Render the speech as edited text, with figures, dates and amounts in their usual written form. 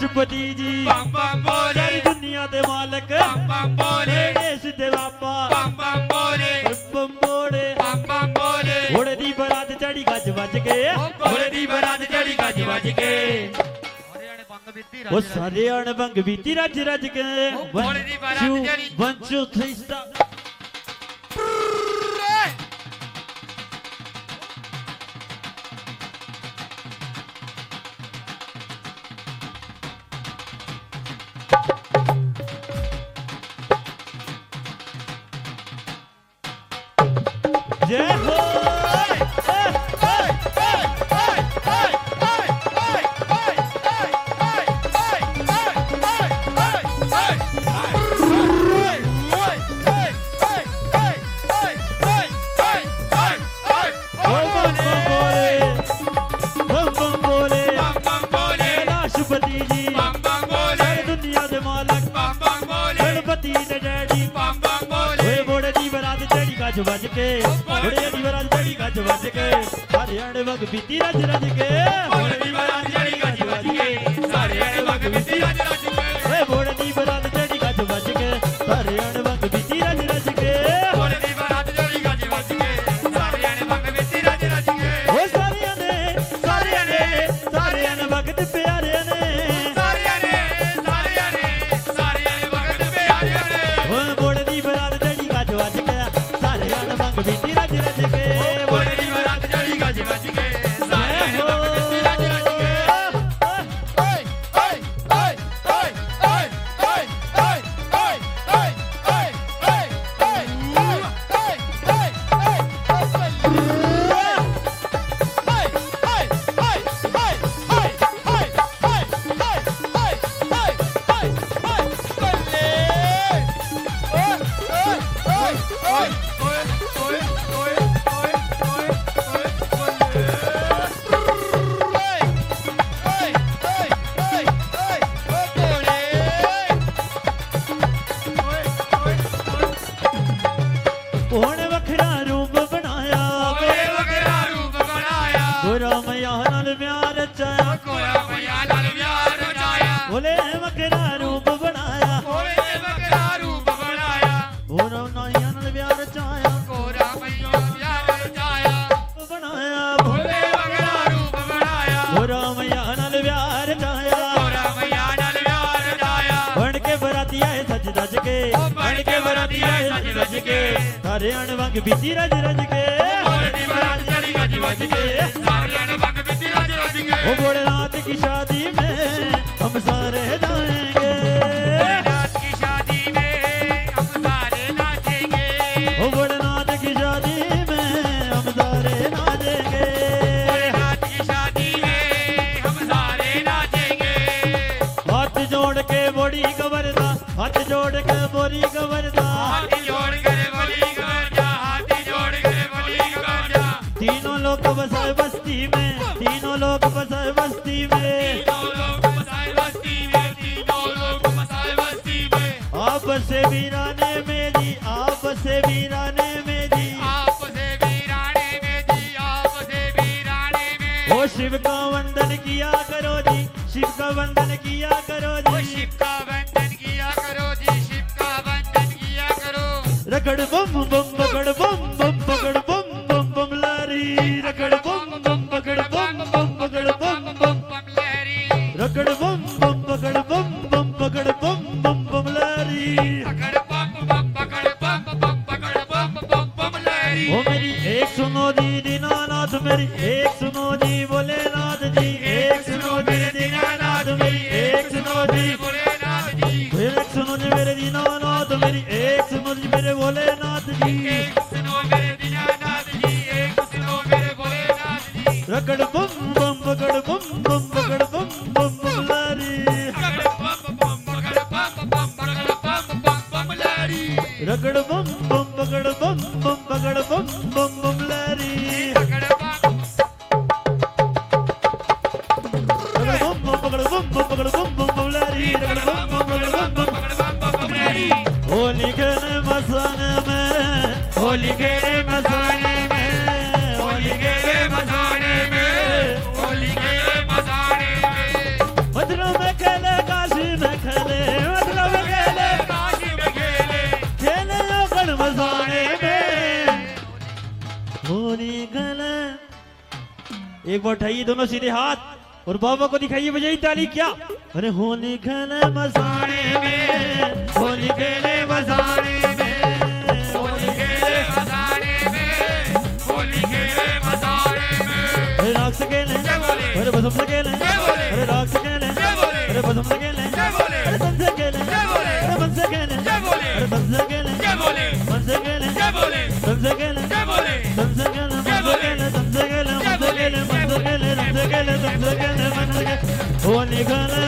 राष्ट्रपति जी बम बम बोले, सारी दुनिया दे मालक बम बम बोले, देश दे बापा बम बम बोले, बम बोले बम बम बोले, घोड़े दी बरात चढ़ी गज बज के घोड़े दी बरात चढ़ी गज बज के वो सारे अणबंग बीती रज रज के घोड़े दी बरात चढ़ी 1 2 3 स्टार्ट जय हो राष्ट्रपति जी दुनिया दे मालक गणपति दे डैडी घोड़े दी बरात चढ़ी गज बज के घोड़े दी बरात चढ़ी गज बज के सारे अणबंग बीती रज रज के घोड़े दी बरात चढ़ी गज बज के सारे अणबंग बीती रज रज के घोड़े दी बरात चढ़ी गज बज के सारे अणबंग बीती रज रज के घोड़े दी बरात चढ़ी गज बज के सारे अणबंग बीती रज रज के ओ सारे अणबंग ते प्यारे ने ओ घोड़े दी बरात चढ़ी गज बज के सारे अणबंग बीती रज रज के घोड़े दी बरात चढ़ी गज बज के सारे अणबंग बीती रज रज के ਉਹਨੇ ਵੱਖਰਾ ਰੂਪ ਬਣਾਇਆ ਗੋਰਾ ਮਈਆ ਨਾਲ ਵਿਆਹ ਰਚਾਇਆ ਉਹਨੇ ਵੱਖਰਾ ਰੂਪ ਬਣਾਇਆ ਗੋਰਾ ਮਈਆ ਨਾਲ ਵਿਆਹ ਰਚਾਇਆ ਬਣਾਇਆ ਗੋਰਾ ਮਈਆ ਨਾਲ ਵਿਆਹ ਰਚਾਇਆ ਬਣ ਕੇ ਬਰਾਤੀ ਆਏ ਸੱਜ ਦੱਜ ਕੇ बन के बराती आए सज धज के ਸਾਰੇ ਅਣਬੰਗ ਬੀਤੀ ਰਜ ਰਜ ਕੇ घोड़े दी बरात चढ़ी गज बज के सारे अणबंग बीती रज रज के ओ भोलेनाथ की शादी में हम सारे जाएंगे भोलेनाथ की शादी में हम सारे नाचेंगे ओ भोलेनाथ की शादी में हम सारे नाचेंगे भोलेनाथ की शादी में हम सारे नाचेंगे हाथ जोड़ के बोरी गवरदा हाथ जोड़ के बोरी गवरदा हाथी जोड़ कर बोली कर जा हाथी जोड़ कर बोली कर जा तीनों लोग बसाए बस्ती में तीनों लोग बसाए बस्ती में तीनों लोग मसाए बस्ती में तीनों लोग मसाए बस्ती में आपस से वीराने मेरी आपस से वीराने मेरी आप से वीराने में जी आप से वीराने में ओ शिव का वंदन किया करो जी शिव का वंदन किया करो ओ जी शिव का वंदन किया करो जी शिव का वंदन किया करो रगड़ बम बम पकड़ बम बम पकड़ बम बम बम लारी रगड़ बम बम पकड़ बम बम पकड़ बम बम बम लहरी रगड़ बम बम पकड़ बम बम पकड़ बम बम बम लारी पकड़ बम पकड़ बम बम लहरी ओ मेरी एक सुनो जी दीनानाथ मेरी एक सुनो जी भोलेनाथ जी एक सुनो जी दीनानाथ मेरी एक सुनो जी भोलेनाथ जी एक सुनो जी मेरे दीनानाथ मेरी एक सुनो जी मेरे भोलेनाथ जी एक सुनो मेरे दीनानाथ जी एक सुनो मेरे भोलेनाथ जी रगड़ बम बम पकड़ बम बम पकड़ बम बम बम लारी पकड़ बम पकड़ बम लहरी रगड़ बम बम पकड़ बम बम पकड़ बम बम बम लारी पकड़ पकड़ बम बम पकड़ बम बम बम लारी रगड़ बम बम पकड़ बम बम बम लहरी होली खेले मसाने में होली खेले मसाने में होली खेले मसाने में होली खेले मसाने में मधुरा में खेले एक बार उठाइए दोनों सीधे हाथ और बाबा को दिखाइए बजाई ताली क्या। अरे होली खेले मसाने में, होली खेले मसाने में, होली खेले मसाने में, होली खेले मसाने में। अरे राख से खेले, अरे बसम से खेले, अरे राख से खेले, अरे बसम से खेले, अरे तन से खेले, अरे मन से खेले, अरे तन से खेले, मन से खेले, तन से खेले, तन से खेले, मन से खेले, तन से खेले, मन से खेले, मन से खेले, तन से खेले, तन से खेले, मन से खेले। होली खेले